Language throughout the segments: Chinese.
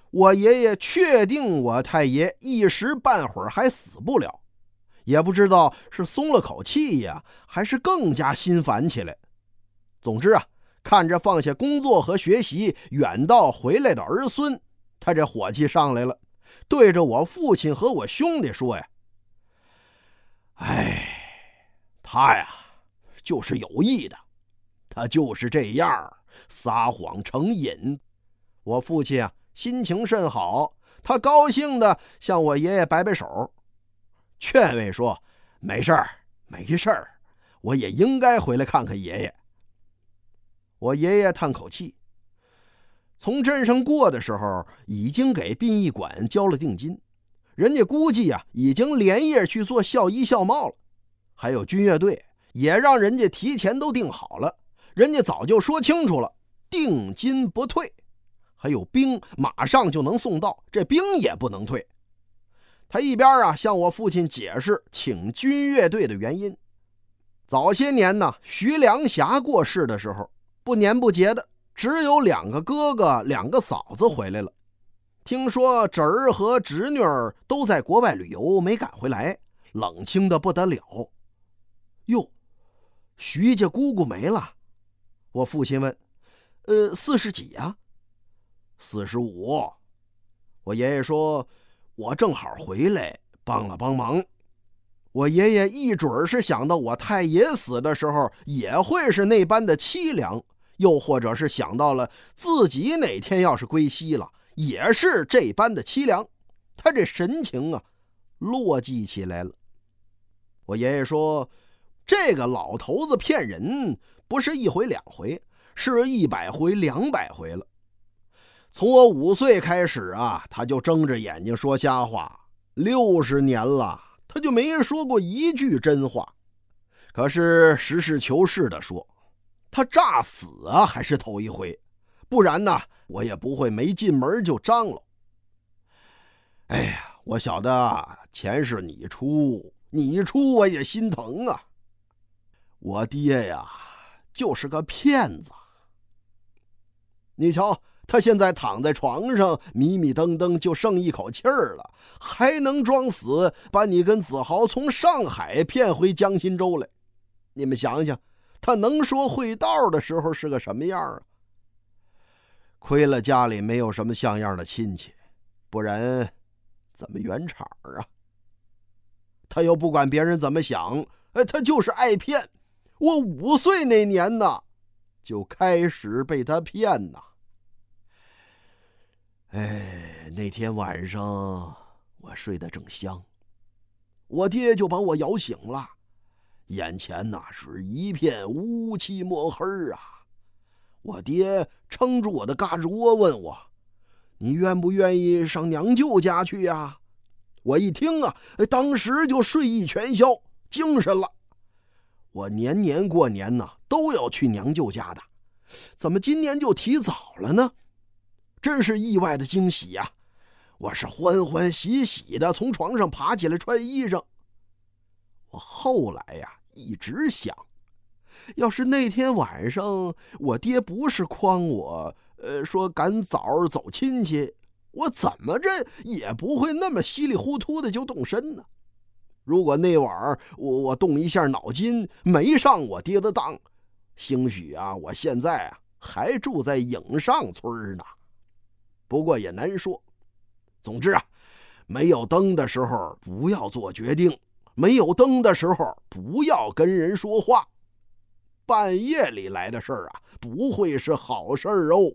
我爷爷确定我太爷一时半会儿还死不了，也不知道是松了口气呀，还是更加心烦起来。总之啊，看着放下工作和学习远道回来的儿孙，他这火气上来了，对着我父亲和我兄弟说呀：哎，他呀就是有意的，他就是这样撒谎成瘾。我父亲啊心情甚好，他高兴的向我爷爷摆摆手，劝慰说：没事儿没事儿，我也应该回来看看爷爷。我爷爷叹口气，从镇上过的时候已经给殡仪馆交了定金，人家估计啊已经连夜去做孝衣孝帽了，还有军乐队也让人家提前都定好了，人家早就说清楚了，定金不退，还有兵马上就能送到，这兵也不能退。他一边啊向我父亲解释请军乐队的原因。早些年呢，徐良侠过世的时候，不年不节的，只有2个哥哥2个嫂子回来了。听说侄儿和侄女儿都在国外旅游，没赶回来，冷清的不得了。哟，徐家姑姑没了？我父亲问。40几呀？45。我爷爷说，我正好回来帮了帮忙。我爷爷一准是想到我太爷死的时候也会是那般的凄凉，又或者是想到了自己哪天要是归西了，也是这般的凄凉。他这神情啊落寂起来了。我爷爷说，这个老头子骗人不是1回2回，是100回200回了。从我5岁开始啊，他就睁着眼睛说瞎话，60年了，他就没说过一句真话。可是实事求是的说，他诈死啊还是头一回，不然呢我也不会没进门就张罗。哎呀，我晓得钱是你出我也心疼啊。我爹呀就是个骗子。你瞧他现在躺在床上迷迷瞪瞪，就剩一口气儿了，还能装死把你跟子豪从上海骗回江心洲来。你们想想，他能说会道的时候是个什么样啊？亏了家里没有什么像样的亲戚，不然怎么圆场啊？他又不管别人怎么想，他就是爱骗。我5岁那年呢就开始被他骗呐。那天晚上我睡得正香，我爹就把我摇醒了，眼前呐是一片乌漆抹黑啊。我爹撑住我的胳肢窝问我，你愿不愿意上娘舅家去呀？我一听啊，当时就睡意全消，精神了。我年年过年呢都要去娘舅家的，怎么今年就提早了呢？真是意外的惊喜呀！我是欢欢喜喜的从床上爬起来穿衣裳。我后来呀一直想，要是那天晚上我爹不是诓我说赶早走亲戚，我怎么着也不会那么稀里糊涂的就动身呢。如果那晚我动一下脑筋没上我爹的当，兴许啊我现在啊还住在影上村呢。不过也难说。总之啊，没有灯的时候不要做决定，没有灯的时候不要跟人说话。半夜里来的事儿啊不会是好事儿哦。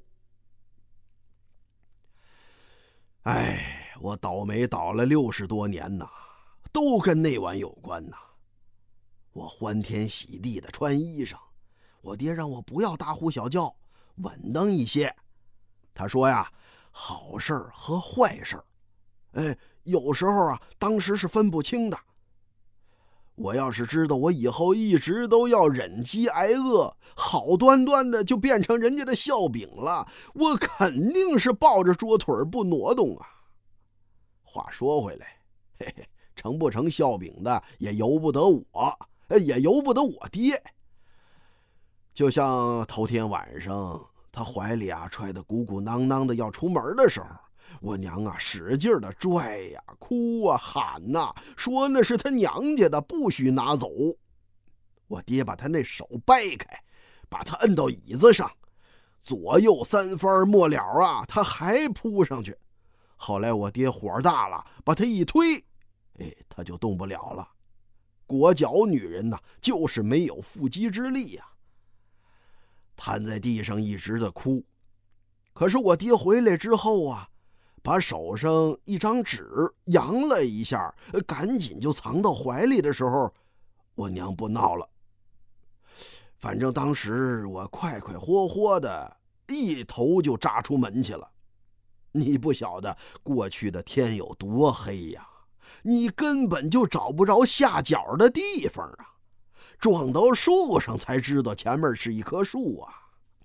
我倒霉倒了60多年呐，都跟那晚有关呐。我欢天喜地的穿衣裳，我爹让我不要大呼小叫，稳当一些。他说呀，好事儿和坏事儿，有时候啊，当时是分不清的。我要是知道我以后一直都要忍饥挨饿，好端端的就变成人家的笑柄了，我肯定是抱着桌腿不挪动啊。话说回来，成不成笑柄的也由不得我，也由不得我爹。就像头天晚上他怀里啊揣得鼓鼓囊囊的要出门的时候， 我娘啊，使劲的拽呀、哭啊、喊呐，说那是他娘家的，不许拿走。我爹把他那手掰开，把他摁到椅子上，左右三番末了啊，他还扑上去。后来我爹火大了，把他一推，他就动不了了。裹脚女人呐，就是没有缚鸡之力呀。瘫在地上一直的哭。可是我爹回来之后啊，把手上一张纸扬了一下，赶紧就藏到怀里的时候，我娘不闹了。反正当时我快快活活的一头就扎出门去了。你不晓得过去的天有多黑呀，你根本就找不着下脚的地方啊，撞到树上才知道前面是一棵树啊。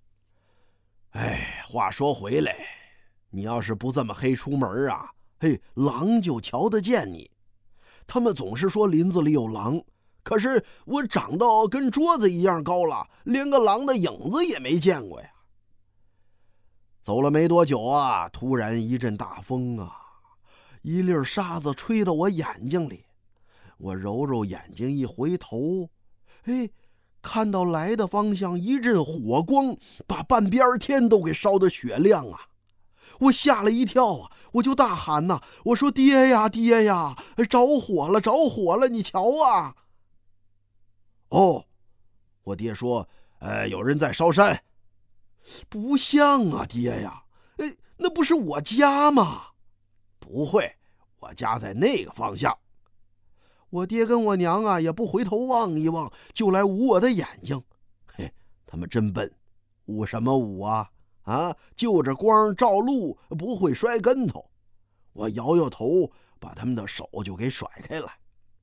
话说回来，你要是不这么黑出门啊，狼就瞧得见你。他们总是说林子里有狼，可是我长到跟桌子一样高了，连个狼的影子也没见过呀。走了没多久啊，突然一阵大风啊，一粒沙子吹到我眼睛里。我揉揉眼睛一回头，看到来的方向一阵火光，把半边天都给烧得雪亮啊！我吓了一跳啊，我就大喊呐，我说爹呀爹呀，着火了着火了，你瞧啊！哦，我爹说，有人在烧山。不像啊，爹呀，那不是我家吗？不会，我家在那个方向。我爹跟我娘啊也不回头望一望，就来捂我的眼睛。他们真笨，捂什么捂啊？就着光照路，不会摔跟头。我摇摇头，把他们的手就给甩开了。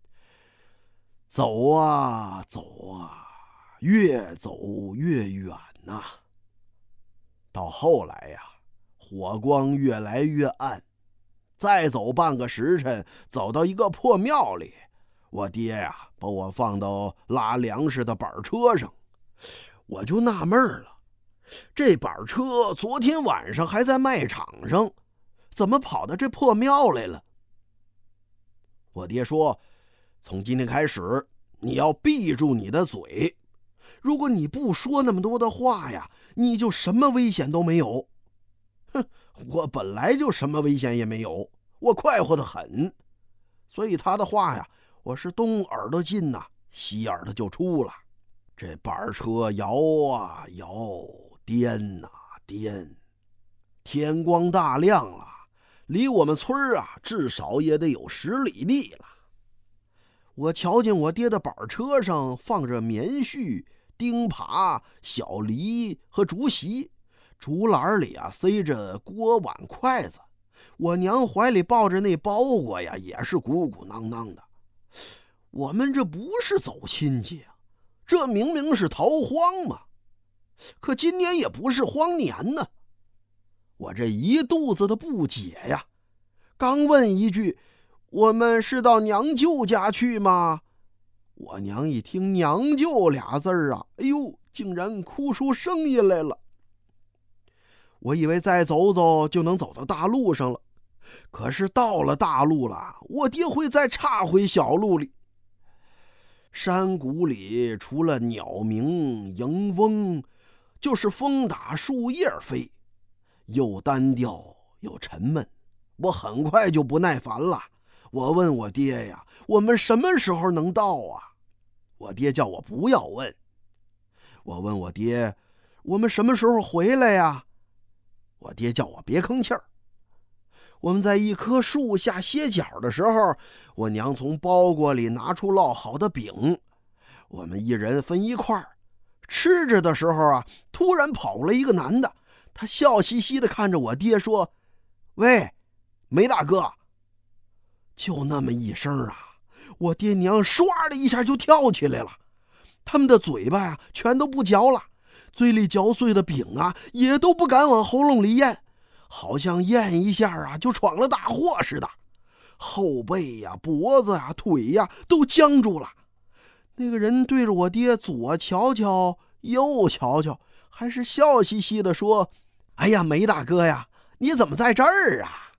走啊走啊，越走越远呐。到后来呀，火光越来越暗，再走半个时辰，走到一个破庙里。我爹呀，把我放到拉粮食的板车上，我就纳闷了，这板车昨天晚上还在卖场上，怎么跑到这破庙来了？我爹说，从今天开始，你要闭住你的嘴，如果你不说那么多的话呀，你就什么危险都没有。我本来就什么危险也没有，我快活得很，所以他的话呀，我是东耳朵进呐，西耳朵就出了。这板车摇啊摇，颠啊颠，天光大亮了，离我们村啊至少也得有10里地了。我瞧见我爹的板车上放着棉絮、钉耙、小梨和竹席，竹篮里啊塞着锅碗筷子，我娘怀里抱着那包裹呀，也是鼓鼓囊囊的。我们这不是走亲戚啊，这明明是逃荒嘛。可今年也不是荒年呢。我这一肚子的不解呀，刚问一句，我们是到娘舅家去吗？我娘一听娘舅俩字儿啊，竟然哭出声音来了。我以为再走走就能走到大路上了，可是到了大路了，我爹会再岔回小路里。山谷里除了鸟鸣迎嗡，就是风打树叶飞，又单调又沉闷。我很快就不耐烦了，我问我爹呀，我们什么时候能到啊？我爹叫我不要问。我问我爹，我们什么时候回来呀？我爹叫我别吭气儿。我们在一棵树下歇脚的时候，我娘从包裹里拿出烙好的饼，我们一人分一块。吃着的时候啊，突然跑了一个男的，他笑嘻嘻地看着我爹说，喂，梅大哥。就那么一声啊，我爹娘唰的一下就跳起来了，他们的嘴巴呀全都不嚼了，嘴里嚼碎的饼啊也都不敢往喉咙里咽，好像咽一下啊就闯了大祸似的，后背呀、脖子呀、腿呀都僵住了。那个人对着我爹左瞧瞧右瞧瞧，还是笑嘻嘻地说，哎呀，梅大哥呀，你怎么在这儿啊？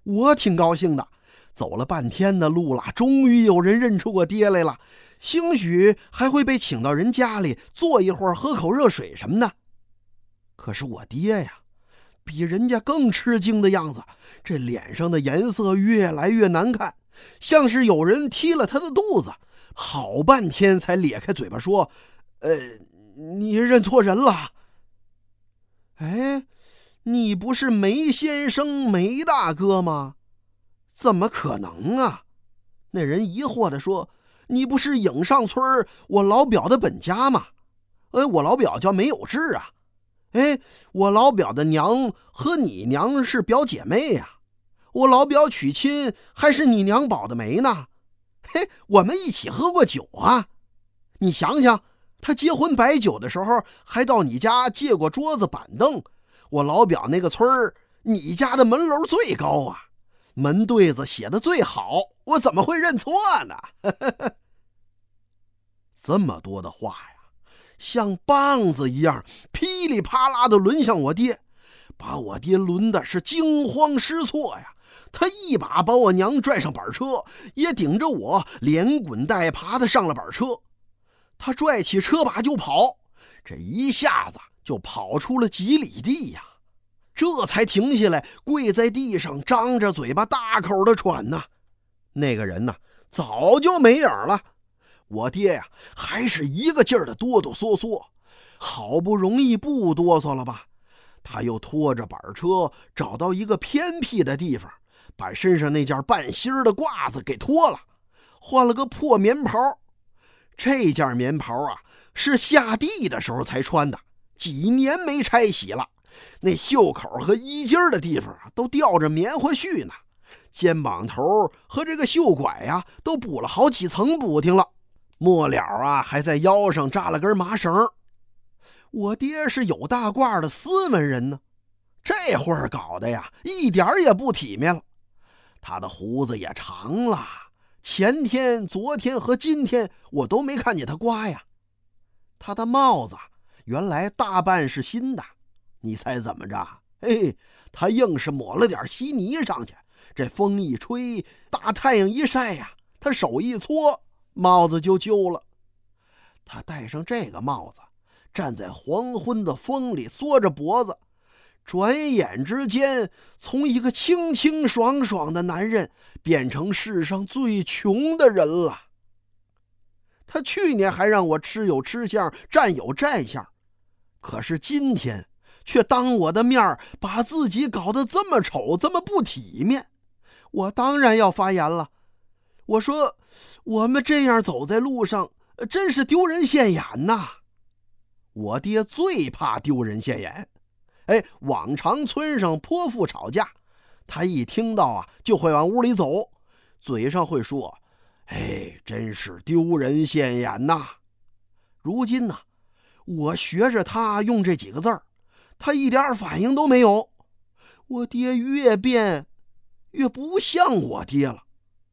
我挺高兴的，走了半天的路了，终于有人认出我爹来了，兴许还会被请到人家里坐一会儿，喝口热水什么的。可是我爹呀，比人家更吃惊的样子，这脸上的颜色越来越难看，像是有人踢了他的肚子，好半天才咧开嘴巴说：“你认错人了。”哎，你不是梅先生梅大哥吗？怎么可能啊？那人疑惑地说：“你不是影上村我老表的本家吗？我老表叫梅有志啊。我老表的娘和你娘是表姐妹呀。我老表娶亲还是你娘保的媒呢。我们一起喝过酒啊。你想想，他结婚摆酒的时候还到你家借过桌子板凳。我老表那个村儿，你家的门楼最高啊，门对子写的最好，我怎么会认错呢？”这么多的话呀，像棒子一样噼里啪啦的抡向我爹，把我爹抡的是惊慌失措呀。他一把把我娘拽上板车，也顶着我连滚带爬的上了板车。他拽起车把就跑，这一下子就跑出了几里地呀，这才停下来，跪在地上，张着嘴巴大口的喘呐。那个人呢，早就没影了。我爹呀，还是一个劲儿的哆哆嗦嗦，好不容易不哆嗦了吧，他又拖着板车找到一个偏僻的地方，把身上那件半芯的褂子给脱了，换了个破棉袍。这件棉袍啊，是下地的时候才穿的，几年没拆洗了，那袖口和衣襟的地方都吊着棉花絮呢，肩膀头和这个袖拐呀都补了好几层补丁了，末了啊还在腰上扎了根麻绳。我爹是有大褂的斯文人呢，这会儿搞得呀一点也不体面了。他的胡子也长了，前天、昨天和今天我都没看见他刮呀。他的帽子原来大半是新的，你猜怎么着？他硬是抹了点稀泥上去，这风一吹，大太阳一晒呀，他手一搓，帽子就旧了。他戴上这个帽子，站在黄昏的风里缩着脖子，转眼之间从一个清清爽爽的男人变成世上最穷的人了。他去年还让我吃有吃相，站有站相，可是今天却当我的面把自己搞得这么丑，这么不体面。我当然要发言了。我说，我们这样走在路上真是丢人现眼呐。我爹最怕丢人现眼。往常村上泼妇吵架，他一听到啊就会往屋里走，嘴上会说：“真是丢人现眼呐。”如今呢，我学着他用这几个字儿，他一点反应都没有。我爹越变越不像我爹了。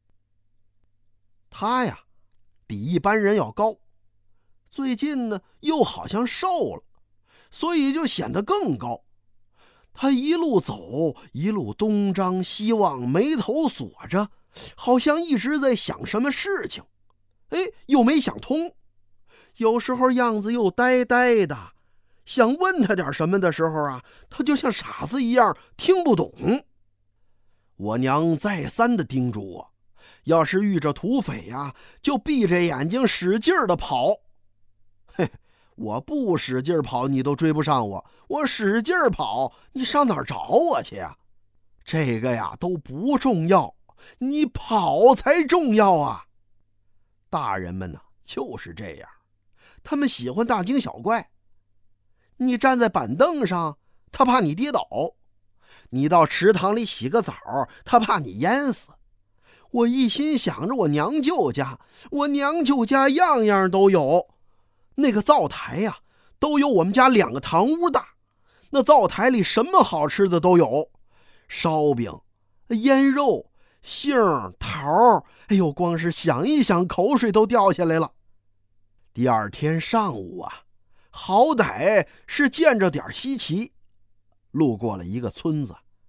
他呀，比一般人要高，最近呢又好像瘦了，所以就显得更高。他一路走，一路东张西望，眉头锁着，好像一直在想什么事情，又没想通。有时候样子又呆呆的，想问他点什么的时候啊，他就像傻子一样听不懂。我娘再三的叮嘱我，要是遇着土匪呀，就闭着眼睛使劲的跑。我不使劲跑你都追不上我，我使劲跑你上哪儿找我去呀？这个呀都不重要，你跑才重要啊。大人们呢就是这样，他们喜欢大惊小怪。你站在板凳上，他怕你跌倒；你到池塘里洗个澡，他怕你淹死。我一心想着我娘舅家，我娘舅家样样都有。那个灶台呀，都有我们家2个堂屋大。那灶台里什么好吃的都有，烧饼、腌肉、杏、桃，光是想一想，口水都掉下来了。第二天上午啊，好歹是见着点稀奇，路过了一个村子，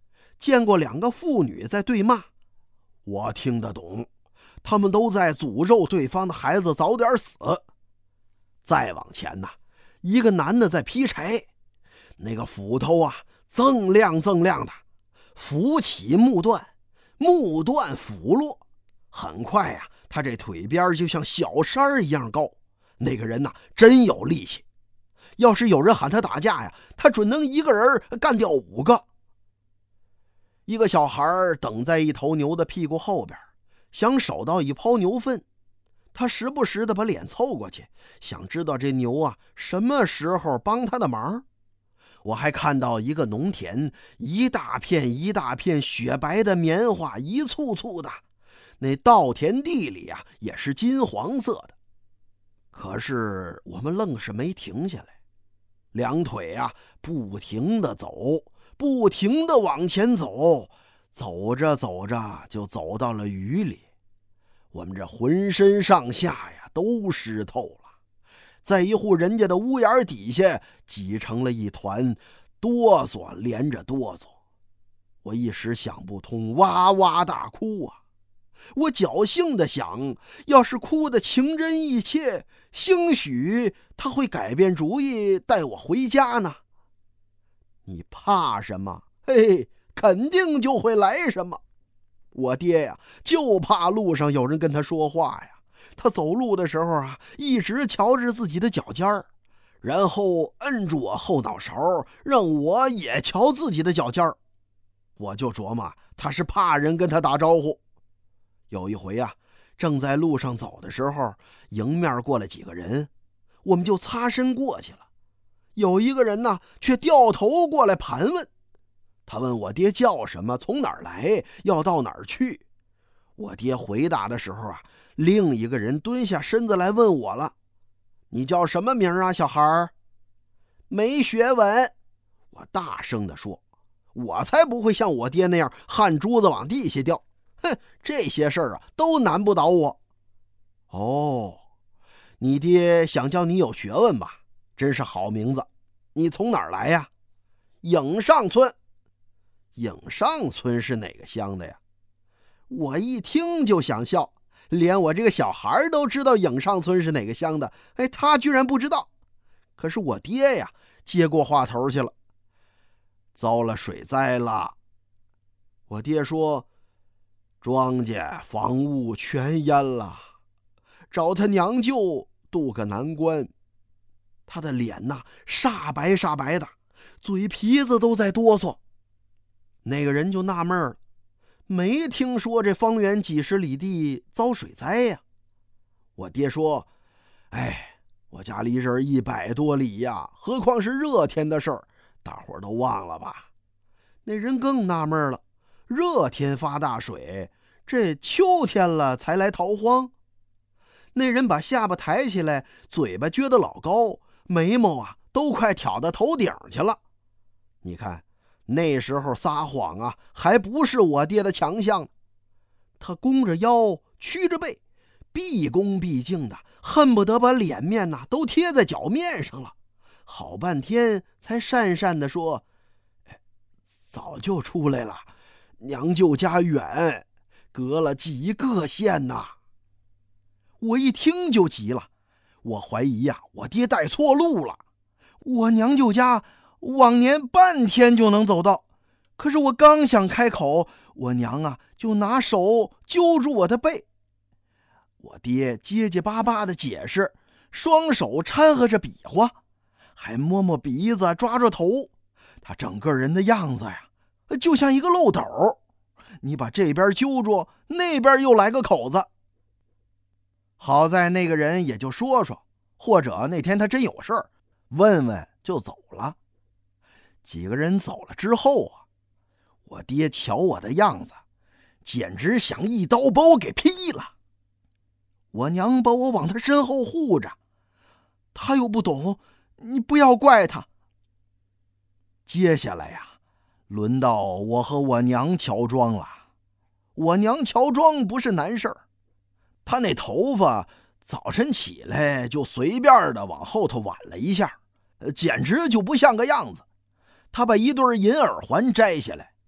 见过2个妇女在对骂，我听得懂，他们都在诅咒对方的孩子早点死。再往前呢，一个男的在劈柴，那个斧头啊锃亮锃亮的，斧起木断，木断斧落，很快啊，他这腿边就像小山一样高。那个人呐，真有力气，要是有人喊他打架呀，他准能一个人干掉5个。一个小孩等在一头牛的屁股后边，想守到一泡牛粪，他时不时的把脸凑过去，想知道这牛啊什么时候帮他的忙。我还看到一个农田，一大片一大片雪白的棉花，一簇簇的，那稻田地里啊也是金黄色的。可是我们愣是没停下来，两腿啊不停地走，不停地往前走，走着走着就走到了雨里。我们这浑身上下呀都湿透了，在一户人家的屋檐底下挤成了一团，哆嗦连着哆嗦。我一时想不通，哇哇大哭啊！我侥幸的想，要是哭得情真意切，兴许他会改变主意带我回家呢。你怕什么？嘿，肯定就会来什么。我爹呀，就怕路上有人跟他说话呀。他走路的时候啊，一直瞧着自己的脚尖儿，然后摁住我后脑勺，让我也瞧自己的脚尖儿。我就琢磨，他是怕人跟他打招呼。有一回啊，正在路上走的时候，迎面过来几个人，我们就擦身过去了。有一个人呢，却掉头过来盘问。他问我爹叫什么，从哪儿来，要到哪儿去。我爹回答的时候啊，另一个人蹲下身子来问我了：“你叫什么名啊，小孩？”没学问。我大声地说：“我才不会像我爹那样汗珠子往地下掉。哼，这些事儿啊，都难不倒我。”哦，你爹想叫你有学问吧？真是好名字。你从哪儿来呀？颍上村。颍上村是哪个乡的呀？我一听就想笑，连我这个小孩都知道颍上村是哪个乡的，他居然不知道。可是我爹呀，接过话头去了：“遭了水灾了。”我爹说：“庄稼房屋全淹了，找他娘舅渡个难关。”他的脸呐，煞白煞白的，嘴皮子都在哆嗦。那个人就纳闷了，没听说这方圆几十里地遭水灾呀。我爹说：“我家离这儿100多里呀，何况是热天的事儿，大伙儿都忘了吧？”那人更纳闷了，热天发大水，这秋天了才来逃荒。那人把下巴抬起来，嘴巴撅得老高，眉毛啊都快挑到头顶去了。你看那时候撒谎啊，还不是我爹的强项。他弓着腰，屈着背，毕恭毕敬的，恨不得把脸面呐都贴在脚面上了。好半天才讪讪地说：“早就出来了，娘舅家远，隔了几个县呐。”我一听就急了，我怀疑呀，我爹带错路了。我娘舅家往年半天就能走到，可是我刚想开口，我娘啊就拿手揪住我的背。我爹结结巴巴的解释，双手掺和着比划，还摸摸鼻子，抓抓头。他整个人的样子呀，就像一个漏斗，你把这边揪住，那边又来个口子。好在那个人也就说说，或者那天他真有事儿，问问就走了。几个人走了之后啊，我爹瞧我的样子，简直想一刀把我给劈了。我娘把我往他身后护着，他又不懂，你不要怪他。接下来呀，轮到我和我娘乔装了。我娘乔装不是难事儿，她那头发早晨起来就随便的往后头挽了一下，简直就不像个样子。她把一对银耳环摘下来，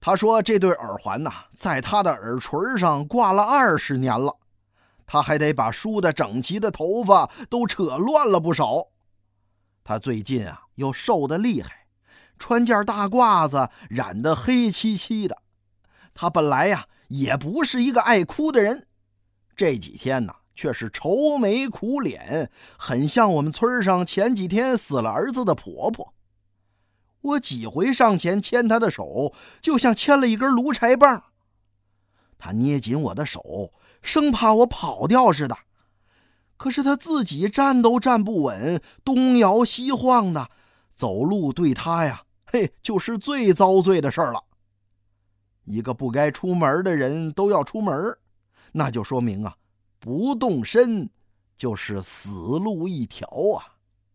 他说这对耳环呐，在他的耳垂上挂了20年了，他还得把梳的整齐的头发都扯乱了不少。他最近啊又瘦得厉害，穿件大褂子染得黑漆漆的。他本来呀也不是一个爱哭的人，这几天呢却是愁眉苦脸，很像我们村上前几天死了儿子的婆婆。我几回上前牵她的手，就像牵了一根芦柴棒。她捏紧我的手，生怕我跑掉似的。可是她自己站都站不稳，东摇西晃的，走路对她呀，就是最遭罪的事儿了。一个不该出门的人都要出门，那就说明啊，不动身就是死路一条啊。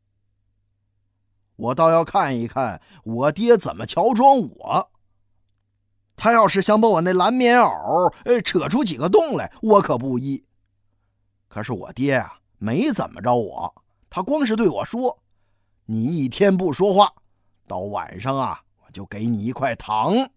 我倒要看一看我爹怎么乔装我。他要是想把我那蓝棉袄扯出几个洞来，我可不依。可是我爹啊没怎么着我，他光是对我说：“你一天不说话，到晚上啊我就给你一块糖。”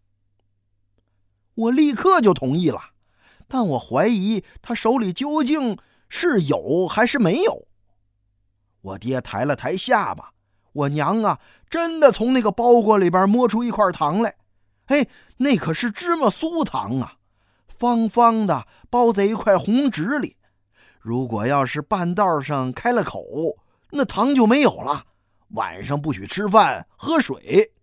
我立刻就同意了，但我怀疑他手里究竟是有还是没有。我爹抬了抬下巴，我娘啊真的从那个包裹里边摸出一块糖来。那可是芝麻酥糖啊，方方的包在一块红纸里。如果要是半道上开了口，那糖就没有了，晚上不许吃饭喝水。